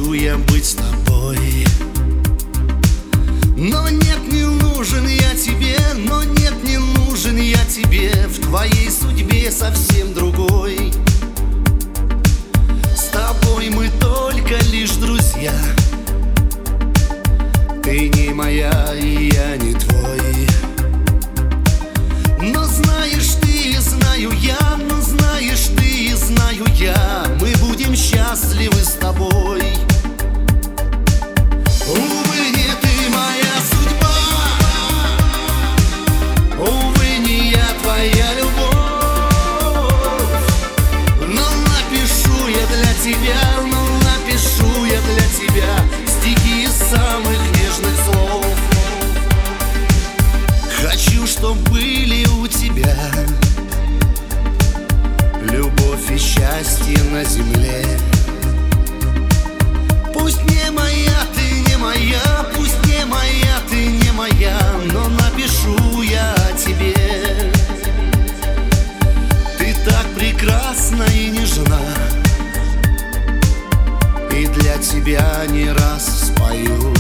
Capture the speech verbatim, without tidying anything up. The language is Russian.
хочу я быть с тобой. Но нет, не нужен я тебе, но нет, не нужен я тебе. В твоей судьбе совсем другой. С тобой мы только лишь друзья. Ты не моя, и я не твой. Но знаешь ты, и знаю я, но знаешь ты, и знаю я, мы будем счастливы с тобой. Увы, не ты моя судьба, увы, не я твоя любовь. Но напишу я для тебя, но напишу я для тебя стихи из самых нежных слов. Хочу, чтоб были у тебя любовь и счастье на земле. Пусть не моя, ты не моя, пусть не моя, ты не моя, но напишу я о тебе. Ты так прекрасна и нежна, и для тебя не раз спою.